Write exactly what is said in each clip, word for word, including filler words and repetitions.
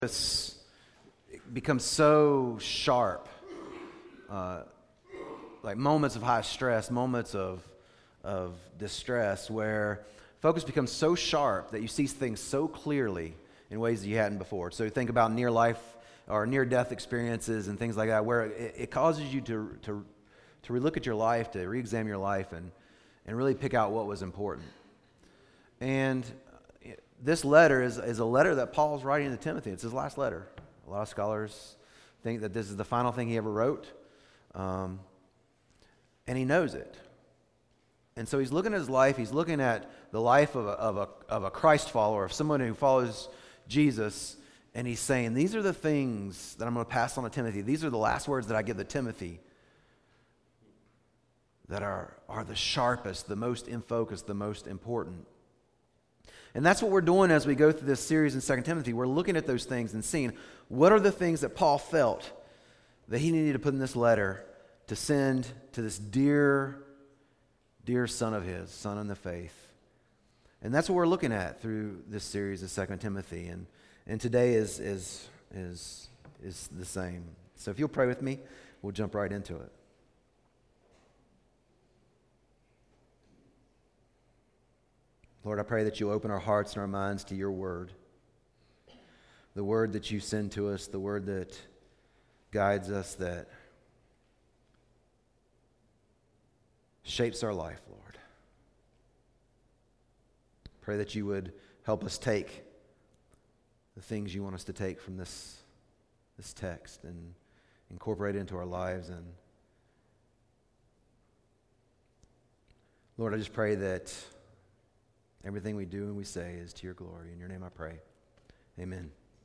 Focus becomes so sharp, uh, like moments of high stress, moments of of distress, where focus becomes so sharp that you see things so clearly in ways that you hadn't before. So think about near life or near death experiences and things like that, where it, it causes you to to to relook at your life, to re-examine your life, and and really pick out what was important. And this letter is, is a letter that Paul's writing to Timothy. It's his last letter. A lot of scholars think that this is the final thing he ever wrote. Um, and he knows it. And so he's looking at his life. He's looking at the life of a, of a, of a Christ follower, of someone who follows Jesus. And he's saying, these are the things that I'm going to pass on to Timothy. These are the last words that I give to Timothy that are, are the sharpest, the most in focus, the most important. And that's what we're doing as we go through this series in Second Timothy. We're looking at those things and seeing what are the things that Paul felt that he needed to put in this letter to send to this dear, dear son of his, son in the faith. And that's what we're looking at through this series of Second Timothy. And and today is is is is the same. So if you'll pray with me, we'll jump right into it. Lord, I pray that you open our hearts and our minds to your word, the word that you send to us, the word that guides us, that shapes our life, Lord. Pray that you would help us take the things you want us to take from this, this text and incorporate it into our lives. And Lord, I just pray that everything we do and we say is to your glory. In your name I pray. Amen.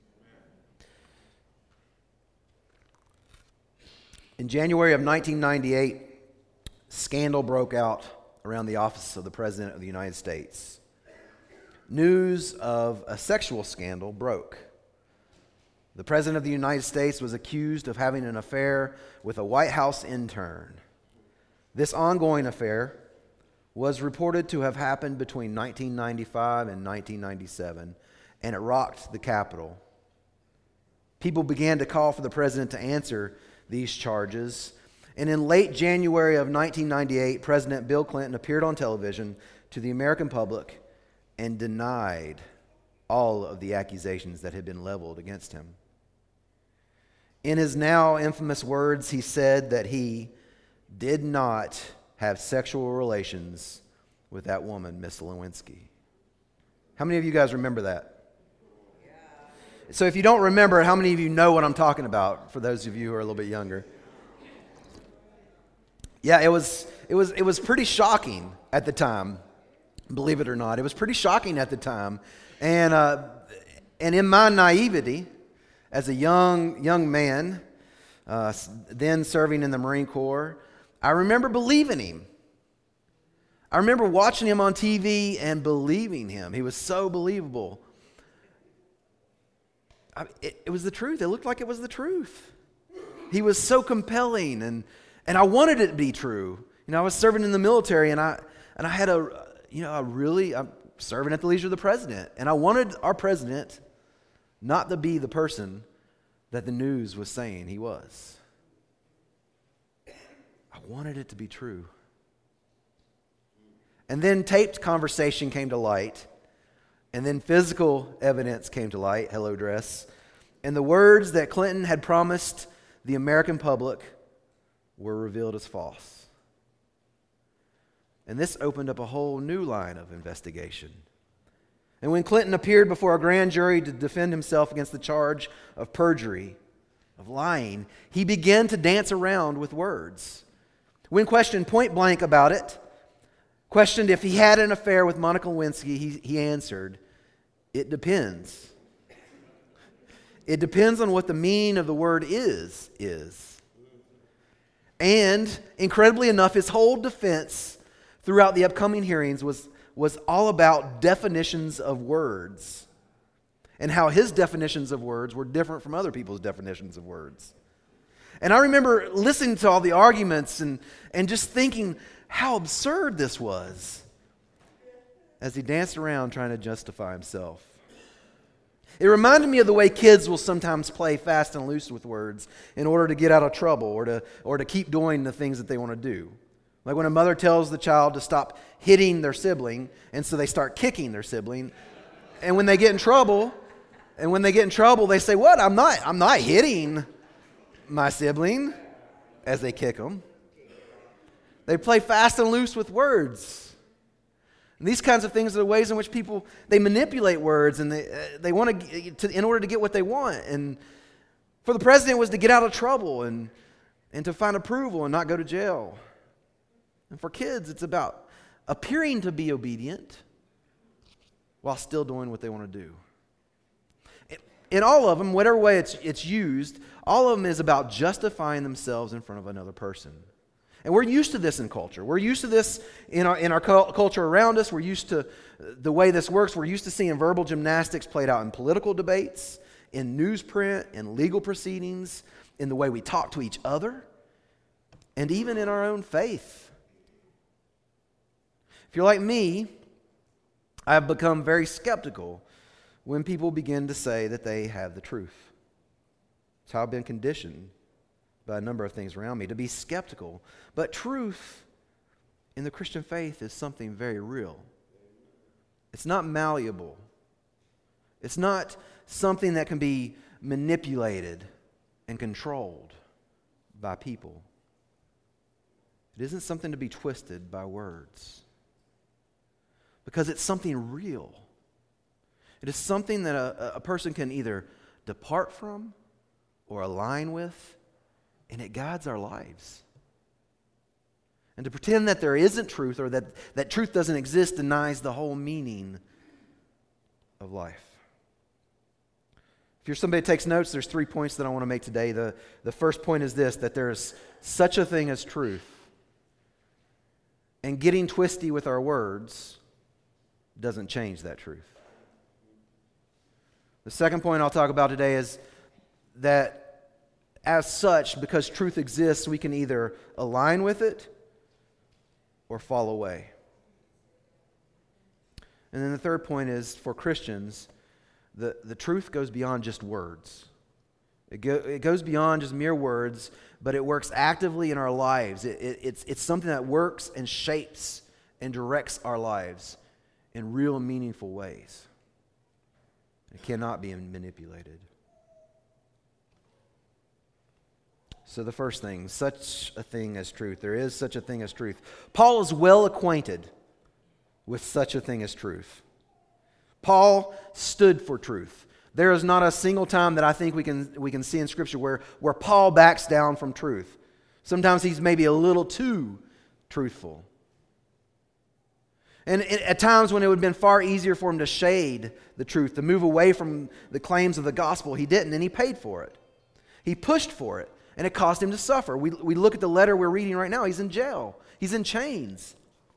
In January of nineteen ninety-eight, scandal broke out around the office of the President of the United States. News of a sexual scandal broke. The President of the United States was accused of having an affair with a White House intern. This ongoing affair was reported to have happened between nineteen ninety-five and nineteen ninety-seven, and it rocked the Capitol. People began to call for the president to answer these charges, and in late January of nineteen ninety-eight, President Bill Clinton appeared on television to the American public and denied all of the accusations that had been leveled against him. In his now infamous words, he said that he did not have sexual relations with that woman, Miss Lewinsky. How many of you guys remember that? Yeah. So if you don't remember, how many of you know what I'm talking about, for those of you who are a little bit younger? Yeah, it was it was it was pretty shocking at the time, believe it or not. It was pretty shocking at the time. And uh, and in my naivety, as a young young man, uh, then serving in the Marine Corps, I remember believing him. I remember watching him on T V and believing him. He was so believable. I, it, it was the truth. It looked like it was the truth. He was so compelling, and and I wanted it to be true. You know, I was serving in the military, and I and I had a you know I really I'm serving at the leisure of the president, and I wanted our president not to be the person that the news was saying he was. I wanted it to be true. And then taped conversation came to light. And then physical evidence came to light, hello dress. And the words that Clinton had promised the American public were revealed as false. And this opened up a whole new line of investigation. And when Clinton appeared before a grand jury to defend himself against the charge of perjury, of lying, he began to dance around with words. When questioned point blank about it, questioned if he had an affair with Monica Lewinsky, he, he answered, "It depends. It depends on what the meaning of the word is, is." And, incredibly enough, his whole defense throughout the upcoming hearings was, was all about definitions of words and how his definitions of words were different from other people's definitions of words. And I remember listening to all the arguments and, and just thinking how absurd this was as he danced around trying to justify himself. It reminded me of the way kids will sometimes play fast and loose with words in order to get out of trouble or to, or to keep doing the things that they want to do. Like when a mother tells the child to stop hitting their sibling, and so they start kicking their sibling. And when they get in trouble, and when they get in trouble, they say, "What? I'm not, I'm not hitting my sibling," as they kick them. They play fast and loose with words. And these kinds of things are the ways in which people, they manipulate words, and they uh, they want to, to in order to get what they want. And for the president was to get out of trouble and and to find approval and not go to jail. And for kids, it's about appearing to be obedient while still doing what they want to do. In all of them, whatever way it's it's used, all of them is about justifying themselves in front of another person. And we're used to this in culture. We're used to this in our in our culture around us. We're used to the way this works. We're used to seeing verbal gymnastics played out in political debates, in newsprint, in legal proceedings, in the way we talk to each other, and even in our own faith. If you're like me, I've become very skeptical when people begin to say that they have the truth. It's how I've been conditioned by a number of things around me, to be skeptical. But truth in the Christian faith is something very real. It's not malleable. It's not something that can be manipulated and controlled by people. It isn't something to be twisted by words. Because it's something real. It is something that a, a person can either depart from or align with, and it guides our lives. And to pretend that there isn't truth or that, that truth doesn't exist denies the whole meaning of life. If you're somebody that takes notes, there's three points that I want to make today. The, the first point is this, that there's such a thing as truth. And getting twisty with our words doesn't change that truth. The second point I'll talk about today is that as such, because truth exists, we can either align with it or fall away. And then the third point is, for Christians, the, the truth goes beyond just words. It, go, it goes beyond just mere words, but it works actively in our lives. It, it, it's, it's something that works and shapes and directs our lives in real meaningful ways. It cannot be manipulated. So the first thing, such a thing as truth. There is such a thing as truth. Paul is well acquainted with such a thing as truth. Paul stood for truth. There is not a single time that I think we can we can see in Scripture where, where Paul backs down from truth. Sometimes he's maybe a little too truthful. And at times when it would have been far easier for him to shade the truth, to move away from the claims of the gospel, he didn't, and he paid for it. He pushed for it, and it caused him to suffer. We, we look at the letter we're reading right now. He's in jail. He's in chains.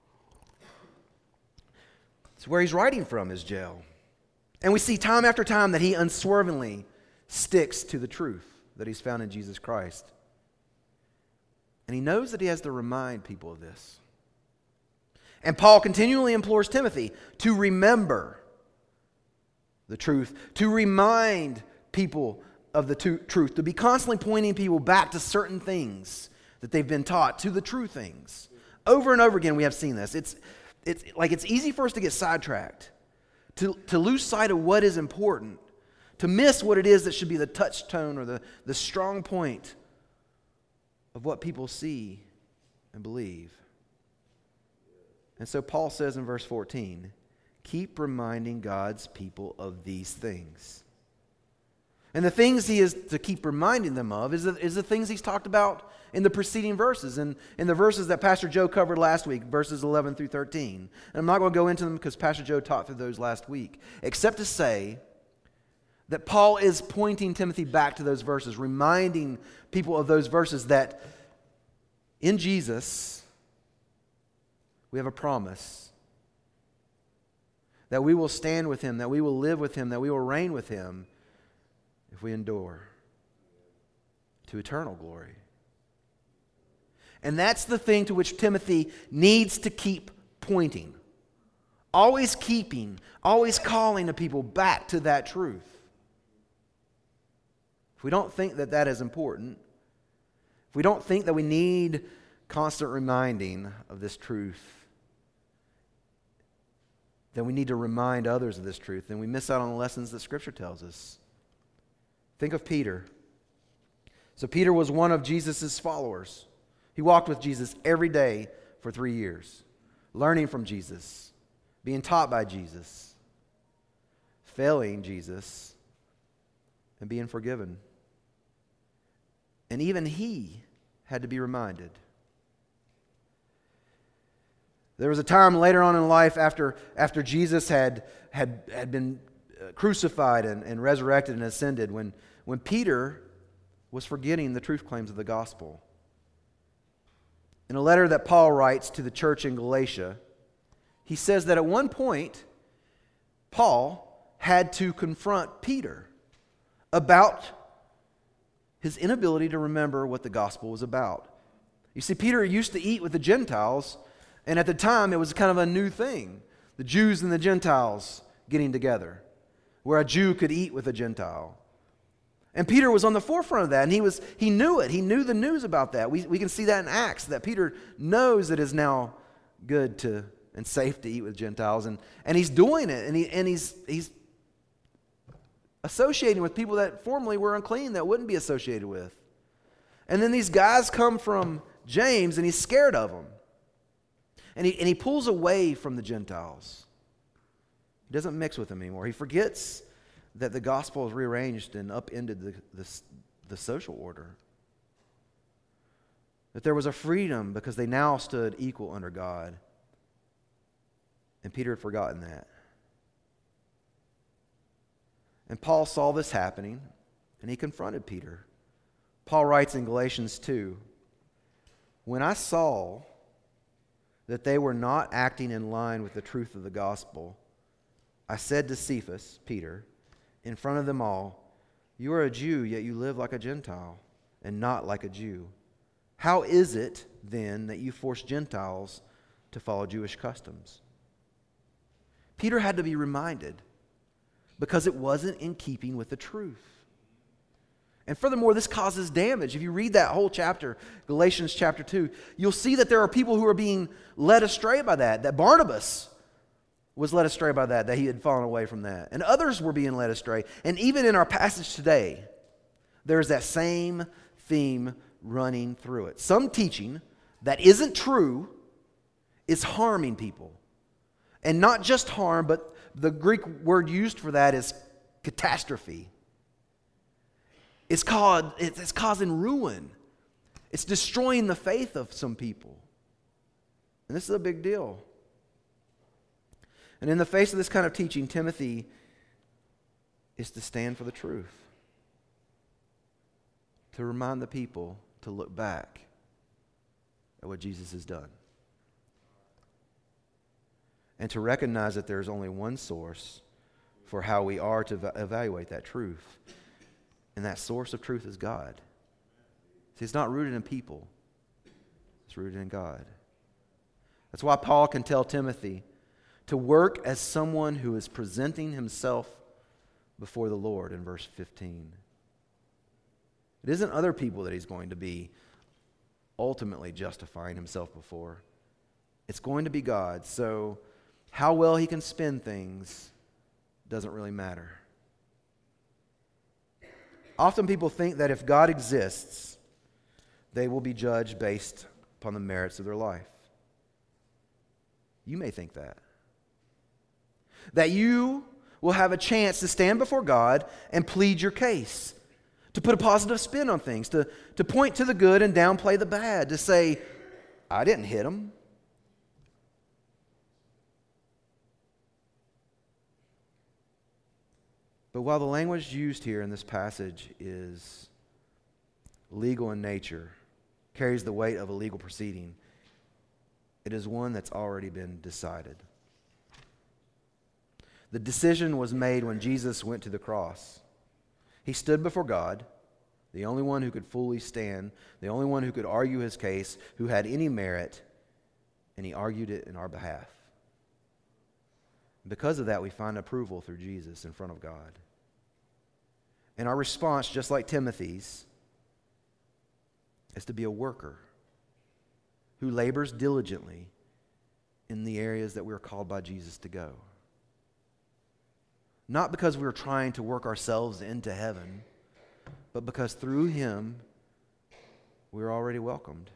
It's where he's writing from, is jail. And we see time after time that he unswervingly sticks to the truth that he's found in Jesus Christ. And he knows that he has to remind people of this. And Paul continually implores Timothy to remember the truth, to remind people of the tu- truth, to be constantly pointing people back to certain things that they've been taught, to the true things. Over and over again we have seen this. It's, it's like it's easy for us to get sidetracked, to, to lose sight of what is important, to miss what it is that should be the touchstone or the, the strong point of what people see and believe. And so Paul says in verse fourteen, keep reminding God's people of these things. And the things he is to keep reminding them of is the, is the things he's talked about in the preceding verses, and in the verses that Pastor Joe covered last week, verses eleven through thirteen. And I'm not going to go into them because Pastor Joe taught through those last week, except to say that Paul is pointing Timothy back to those verses, reminding people of those verses that in Jesus we have a promise that we will stand with him, that we will live with him, that we will reign with him if we endure to eternal glory. And that's the thing to which Timothy needs to keep pointing. Always keeping, always calling the people back to that truth. if we don't think that that is important, if we don't think that we need constant reminding of this truth, then we need to remind others of this truth, then we miss out on the lessons that Scripture tells us. Think of Peter. So Peter was one of Jesus' followers. He walked with Jesus every day for three years, learning from Jesus, being taught by Jesus, failing Jesus, and being forgiven. And even he had to be reminded. There was a time later on in life after, after Jesus had, had, had been crucified and, and resurrected and ascended when, when Peter was forgetting the truth claims of the gospel. In a letter that Paul writes to the church in Galatia, he says that at one point, Paul had to confront Peter about his inability to remember what the gospel was about. You see, Peter used to eat with the Gentiles, and at the time it was kind of a new thing. The Jews and the Gentiles getting together, where a Jew could eat with a Gentile. And Peter was on the forefront of that, and he was he knew it. He knew the news about that. We, we can see that in Acts, that Peter knows it is now good to and safe to eat with Gentiles, and, and he's doing it, and he and he's he's associating with people that formerly were unclean, that wouldn't be associated with. And then these guys come from James, and he's scared of them. And he, and he pulls away from the Gentiles. He doesn't mix with them anymore. He forgets that the gospel has rearranged and upended the, the, the social order. That there was a freedom because they now stood equal under God. And Peter had forgotten that. And Paul saw this happening, and he confronted Peter. Paul writes in Galatians two, "When I saw that they were not acting in line with the truth of the gospel, I said to Cephas," Peter, "in front of them all, 'You are a Jew, yet you live like a Gentile, and not like a Jew. How is it, then, that you force Gentiles to follow Jewish customs?'" Peter had to be reminded, because it wasn't in keeping with the truth. And furthermore, this causes damage. If you read that whole chapter, Galatians chapter two, you'll see that there are people who are being led astray by that, that Barnabas was led astray by that, that he had fallen away from that. And others were being led astray. And even in our passage today, there's that same theme running through it. Some teaching that isn't true is harming people. And not just harm, but the Greek word used for that is catastrophe. It's called, it's causing ruin. It's destroying the faith of some people. And this is a big deal. And in the face of this kind of teaching, Timothy is to stand for the truth. To remind the people to look back at what Jesus has done. And to recognize that there's only one source for how we are to va- evaluate that truth. And that source of truth is God. See, it's not rooted in people. It's rooted in God. That's why Paul can tell Timothy to work as someone who is presenting himself before the Lord in verse fifteen. It isn't other people that he's going to be ultimately justifying himself before. It's going to be God. So how well he can spin things doesn't really matter. Often people think that if God exists, they will be judged based upon the merits of their life. You may think that. That you will have a chance to stand before God and plead your case, to put a positive spin on things, to, to point to the good and downplay the bad, to say, I didn't hit him. But while the language used here in this passage is legal in nature, carries the weight of a legal proceeding, it is one that's already been decided. The decision was made when Jesus went to the cross. He stood before God, the only one who could fully stand, the only one who could argue his case, who had any merit, and he argued it in our behalf. Because of that, we find approval through Jesus in front of God. And our response, just like Timothy's, is to be a worker who labors diligently in the areas that we're called by Jesus to go. Not because we're trying to work ourselves into heaven, but because through Him, we're already welcomed.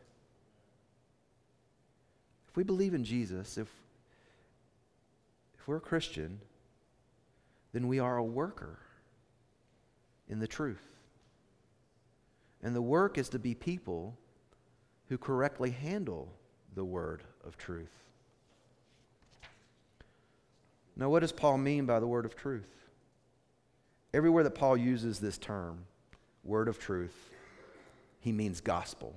If we believe in Jesus, if, if we're a Christian, then we are a worker in the truth. And the work is to be people who correctly handle the word of truth. Now, what does Paul mean by the word of truth? Everywhere that Paul uses this term, word of truth, he means gospel.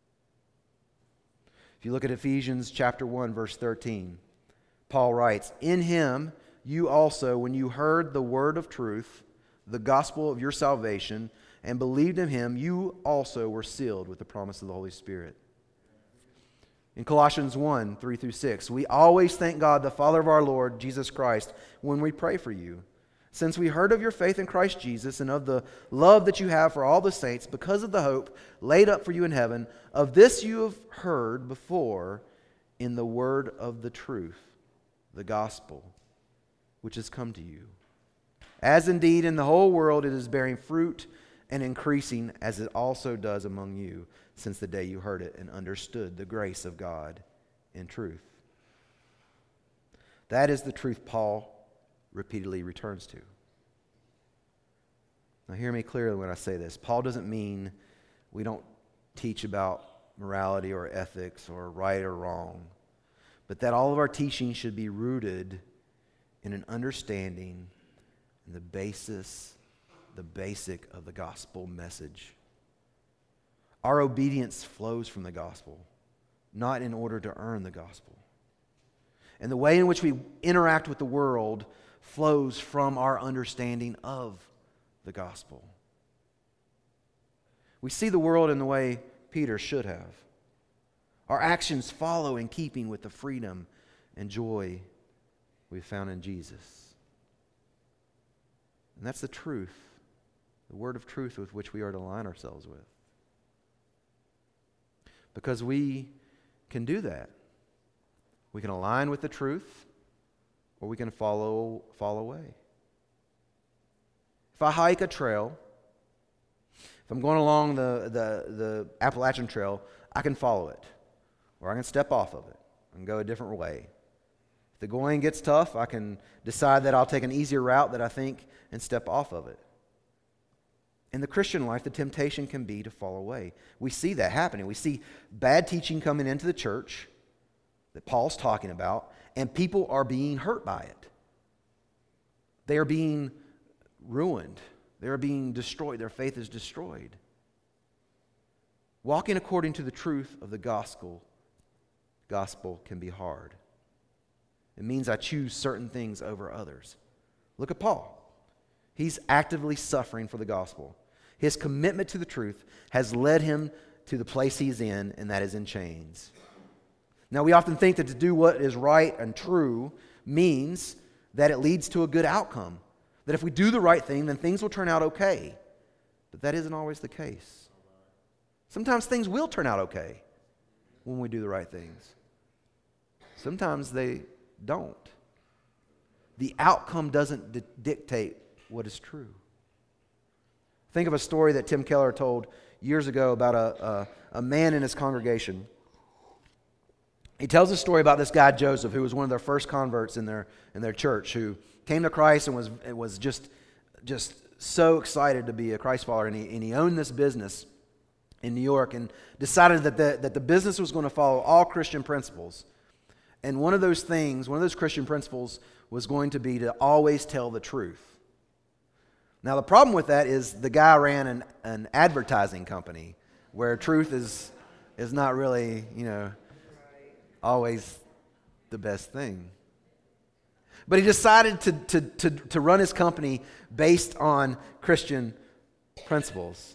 If you look at Ephesians chapter one, verse thirteen, Paul writes, "In him you also, when you heard the word of truth, the gospel of your salvation, and believed in him, you also were sealed with the promise of the Holy Spirit." In Colossians one, three through six, "We always thank God, the Father of our Lord Jesus Christ, when we pray for you, since we heard of your faith in Christ Jesus and of the love that you have for all the saints because of the hope laid up for you in heaven. Of this you have heard before in the word of the truth, the gospel, which has come to you. As indeed in the whole world it is bearing fruit and increasing, as it also does among you, since the day you heard it and understood the grace of God in truth." That is the truth Paul repeatedly returns to. Now hear me clearly when I say this. Paul doesn't mean we don't teach about morality or ethics or right or wrong, but that all of our teaching should be rooted in an understanding and the basis, the basic of the gospel message. Our obedience flows from the gospel, not in order to earn the gospel. And the way in which we interact with the world flows from our understanding of the gospel. We see the world in the way Peter should have. Our actions follow in keeping with the freedom and joy we found in Jesus. And that's the truth, the word of truth with which we are to align ourselves with. Because we can do that. We can align with the truth, or we can follow fall away. If I hike a trail, if I'm going along the, the, the Appalachian Trail, I can follow it, or I can step off of it and go a different way. If the going gets tough, I can decide that I'll take an easier route that I think and step off of it. In the Christian life, the temptation can be to fall away. We see that happening. We see bad teaching coming into the church that Paul's talking about, and people are being hurt by it. They are being ruined. They are being destroyed. Their faith is destroyed. Walking according to the truth of the gospel, gospel can be hard. It means I choose certain things over others. Look at Paul. He's actively suffering for the gospel. His commitment to the truth has led him to the place he's in, and that is in chains. Now, we often think that to do what is right and true means that it leads to a good outcome. That if we do the right thing, then things will turn out okay. But that isn't always the case. Sometimes things will turn out okay when we do the right things. Sometimes they don't. The outcome doesn't di- dictate what is true. Think of a story that Tim Keller told years ago about a, a, a man in his congregation. He tells a story about this guy Joseph, who was one of their first converts in their in their church, who came to Christ and was was just just so excited to be a Christ follower, and he and he owned this business in New York and decided that the that the business was going to follow all Christian principles. And one of those things, one of those Christian principles was going to be to always tell the truth. Now, the problem with that is the guy ran an, an advertising company where truth is is not really, you know, always the best thing. But he decided to, to, to, to run his company based on Christian principles.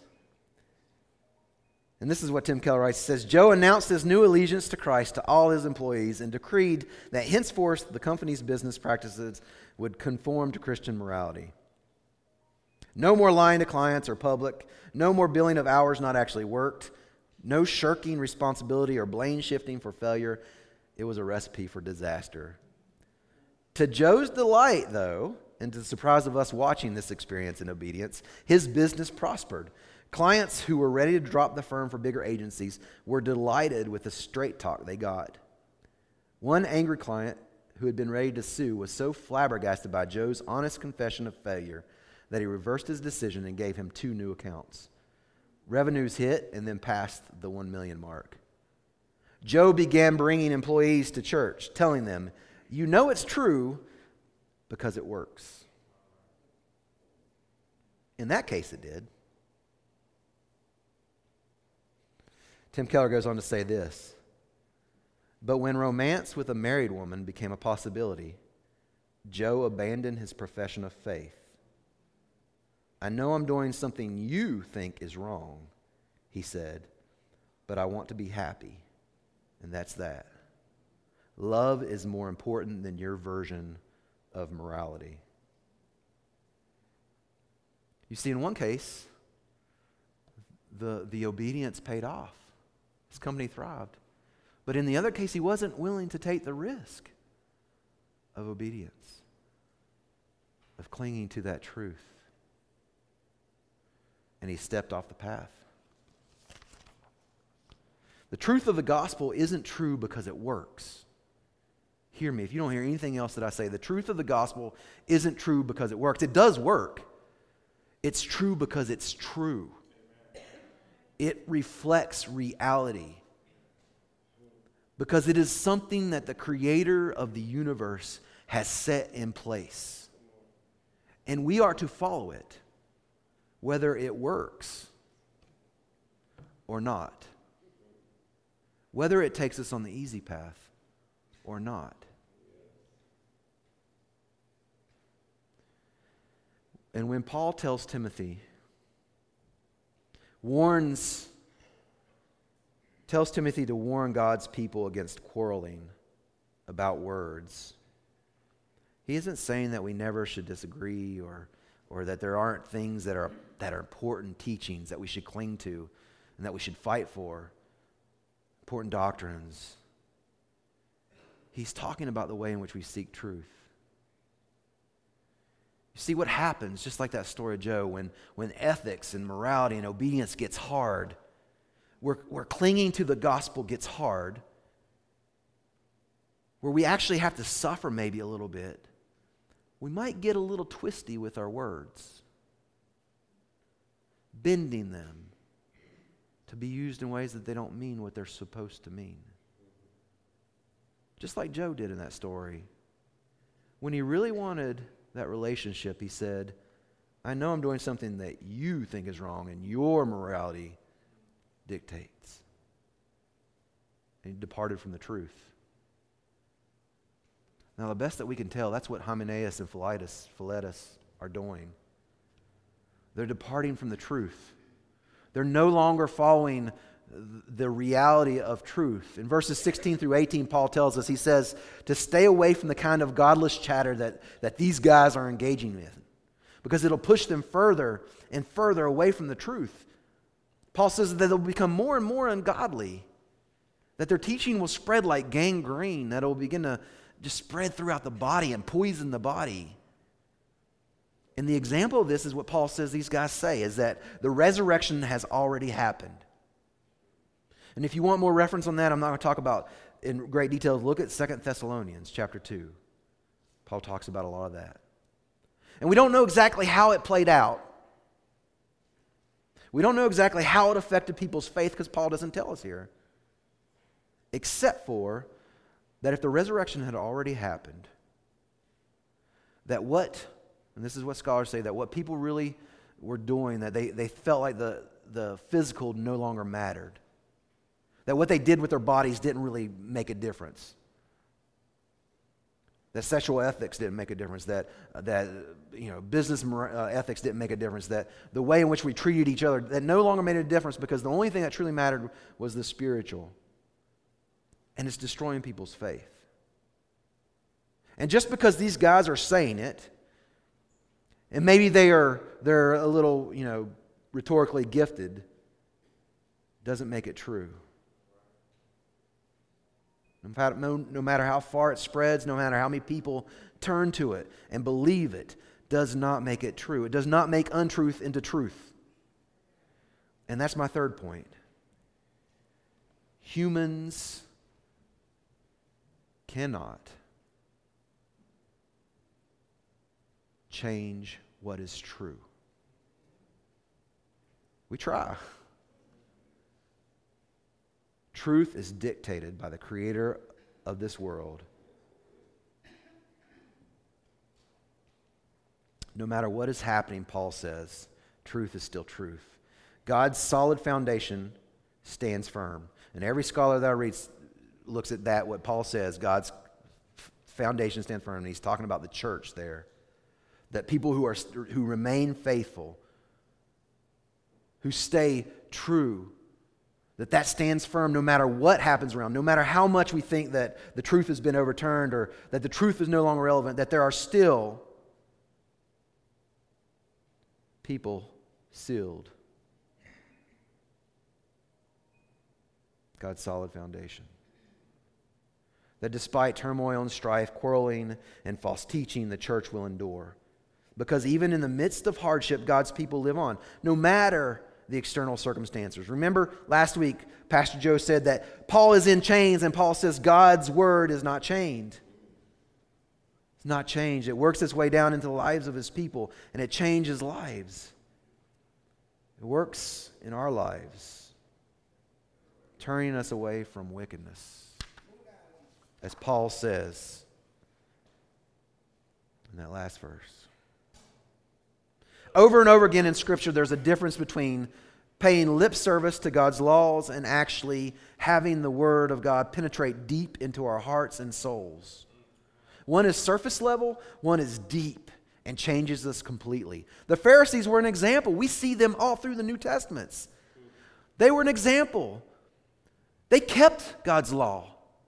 And this is what Tim Keller writes. He says, Joe announced his new allegiance to Christ to all his employees and decreed that henceforth the company's business practices would conform to Christian morality. No more lying to clients or public. No more billing of hours not actually worked. No shirking responsibility or blame shifting for failure. It was a recipe for disaster. To Joe's delight, though, and to the surprise of us watching this experience in obedience, his business prospered. Clients who were ready to drop the firm for bigger agencies were delighted with the straight talk they got. One angry client who had been ready to sue was so flabbergasted by Joe's honest confession of failure that he reversed his decision and gave him two new accounts. Revenues hit and then passed the one million mark. Joe began bringing employees to church, telling them, "You know it's true because it works." In that case, it did. Tim Keller goes on to say this, "But when romance with a married woman became a possibility, Joe abandoned his profession of faith. 'I know I'm doing something you think is wrong,' he said, 'but I want to be happy, and that's that. Love is more important than your version of morality.'" You see, in one case, the, the obedience paid off. His company thrived. But in the other case, he wasn't willing to take the risk of obedience, of clinging to that truth. And he stepped off the path. The truth of the gospel isn't true because it works. Hear me, if you don't hear anything else that I say, the truth of the gospel isn't true because it works. It does work. It's true because it's true. It reflects reality. Because it is something that the creator of the universe has set in place. And we are to follow it, whether it works or not. Whether it takes us on the easy path or not. And when Paul tells Timothy, warns, tells Timothy to warn God's people against quarreling about words, he isn't saying that we never should disagree or, or that there aren't things that are, that are important teachings that we should cling to and that we should fight for, important doctrines. He's talking about the way in which we seek truth. You see what happens, just like that story of Joe, when, when ethics and morality and obedience gets hard, where, where clinging to the gospel gets hard, where we actually have to suffer maybe a little bit, we might get a little twisty with our words, bending them to be used in ways that they don't mean what they're supposed to mean. Just like Joe did in that story. When he really wanted that relationship, he said, "I know I'm doing something that you think is wrong and your morality dictates." And he departed from the truth. Now, the best that we can tell, that's what Hymenaeus and Philetus, Philetus are doing. They're departing from the truth. They're no longer following the reality of truth. In verses sixteen through eighteen, Paul tells us, he says, to stay away from the kind of godless chatter that, that these guys are engaging with, because it'll push them further and further away from the truth. Paul says that they'll become more and more ungodly, that their teaching will spread like gangrene, that it will begin to just spread throughout the body and poison the body. And the example of this is what Paul says these guys say, is that the resurrection has already happened. And if you want more reference on that, I'm not going to talk about in great detail. Look at Second Thessalonians chapter two. Paul talks about a lot of that. And we don't know exactly how it played out. We don't know exactly how it affected people's faith because Paul doesn't tell us here. Except for that if the resurrection had already happened, that what, and this is what scholars say, that what people really were doing, that they, they felt like the, the physical no longer mattered. That what they did with their bodies didn't really make a difference. That sexual ethics didn't make a difference. That uh, that you know business uh, ethics didn't make a difference. That the way in which we treated each other, that no longer made a difference, because the only thing that truly mattered was the spiritual. And it's destroying people's faith. And just because these guys are saying it, And maybe they are they're a little, you know, rhetorically gifted, doesn't make it true. No matter, no, no matter how far it spreads, no matter how many people turn to it and believe it, does not make it true. It does not make untruth into truth. And that's my third point. Humans cannot change what is true. We try. Truth is dictated by the creator of this world. No matter what is happening, Paul says, truth is still truth. God's solid foundation stands firm. And every scholar that I read looks at that, what Paul says, God's foundation stands firm. And he's talking about the church there. That people who are who remain faithful, who stay true, that that stands firm no matter what happens around, no matter how much we think that the truth has been overturned or that the truth is no longer relevant, that there are still people sealed. God's solid foundation. That despite turmoil and strife, quarreling and false teaching, the church will endure. Because even in the midst of hardship, God's people live on, no matter the external circumstances. Remember last week, Pastor Joe said that Paul is in chains, and Paul says God's word is not chained. It's not changed. It works its way down into the lives of his people, and it changes lives. It works in our lives, turning us away from wickedness. As Paul says in that last verse. Over and over again in Scripture, there's a difference between paying lip service to God's laws and actually having the Word of God penetrate deep into our hearts and souls. One is surface level, one is deep and changes us completely. The Pharisees were an example. We see them all through the New Testaments. They were an example. They kept God's law.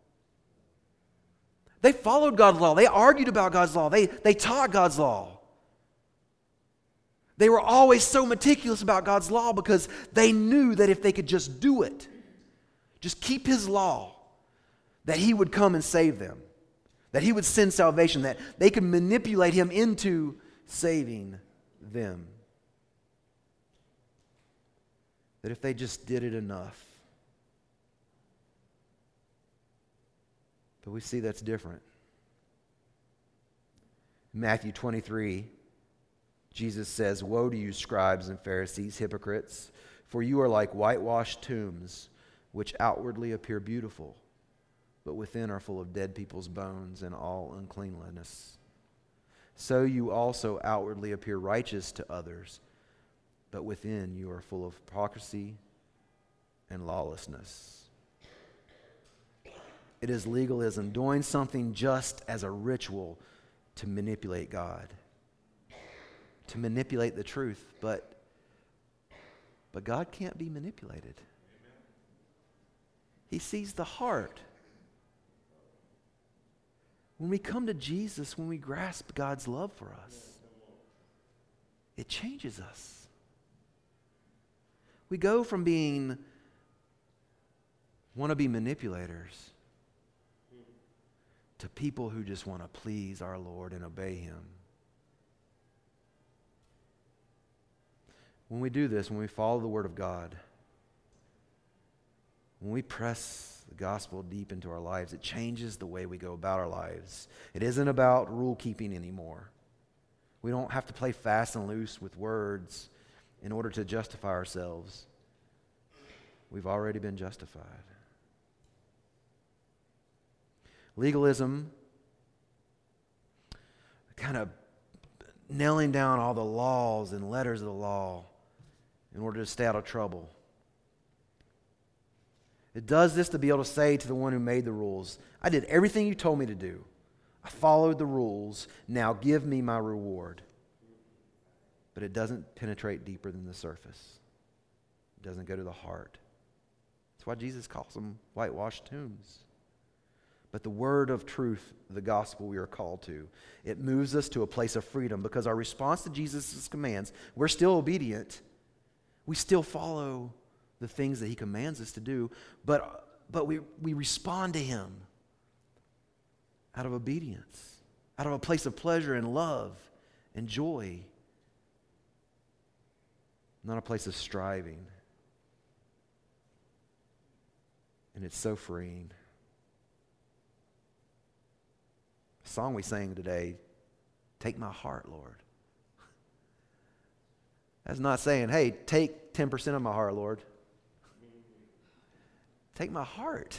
They followed God's law. They argued about God's law. They, they taught God's law. They were always so meticulous about God's law because they knew that if they could just do it, just keep His law, that He would come and save them, that He would send salvation, that they could manipulate Him into saving them. That if they just did it enough. But we see that's different. Matthew twenty-three, Jesus says, "Woe to you, scribes and Pharisees, hypocrites, for you are like whitewashed tombs, which outwardly appear beautiful, but within are full of dead people's bones and all uncleanliness. So you also outwardly appear righteous to others, but within you are full of hypocrisy and lawlessness." It is legalism, doing something just as a ritual to manipulate God, to manipulate the truth, but, but God can't be manipulated. He sees the heart. When we come to Jesus, when we grasp God's love for us, it changes us. We go from being wannabe manipulators to people who just want to please our Lord and obey Him. When we do this, when we follow the Word of God, when we press the gospel deep into our lives, it changes the way we go about our lives. It isn't about rule keeping anymore. We don't have to play fast and loose with words in order to justify ourselves. We've already been justified. Legalism, kind of nailing down all the laws and letters of the law in order to stay out of trouble. It does this to be able to say to the one who made the rules, "I did everything you told me to do. I followed the rules. Now give me my reward." But it doesn't penetrate deeper than the surface. It doesn't go to the heart. That's why Jesus calls them whitewashed tombs. but the word of truth, the gospel we are called to. It moves us to a place of freedom because our response to Jesus' commands, we're still obedient. We still follow the things that he commands us to do, but, but we, we respond to him out of obedience, out of a place of pleasure and love and joy, not a place of striving. And it's so freeing. The song we sang today, "Take My Heart, Lord." That's not saying, hey, take ten percent of my heart, Lord. Take my heart.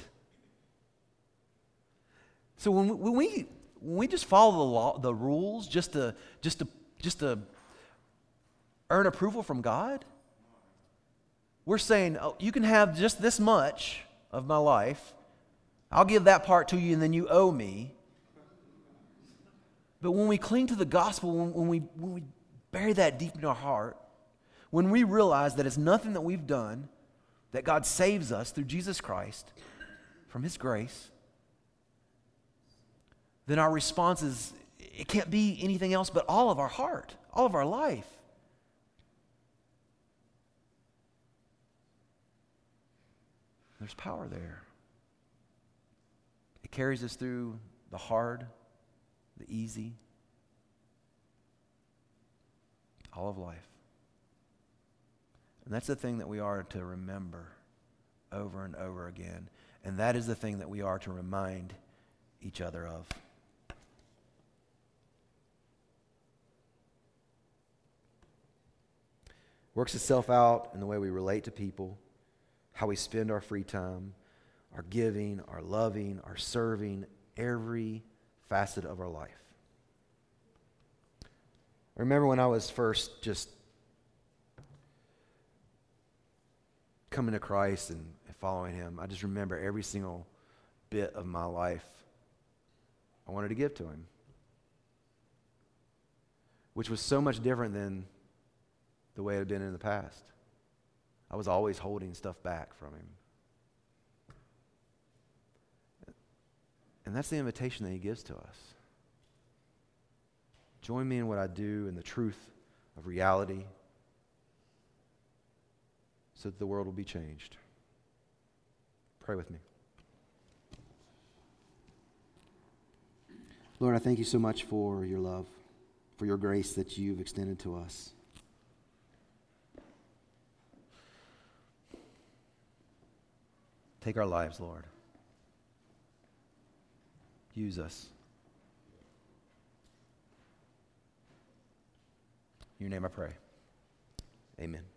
So when we, when we when we just follow the law, the rules, just to just to just to earn approval from God, we're saying, oh, you can have just this much of my life. I'll give that part to you, and then you owe me. But when we cling to the gospel, when, when we when we bury that deep in our heart, when we realize that it's nothing that we've done, that God saves us through Jesus Christ from his grace, then our response is, it can't be anything else but all of our heart, all of our life. There's power there. It carries us through the hard, the easy, all of life. And that's the thing that we are to remember over and over again. And that is the thing that we are to remind each other of. Works itself out in the way we relate to people, how we spend our free time, our giving, our loving, our serving, every facet of our life. I remember when I was first just coming to Christ and following him, I just remember every single bit of my life I wanted to give to him, which was so much different than the way it had been in the past. I was always holding stuff back from him. And that's the invitation that he gives to us. Join me in what I do in the truth of reality so that the world will be changed. Pray with me. Lord, I thank you so much for your love, for your grace that you've extended to us. Take our lives, Lord. Use us. In your name I pray. Amen.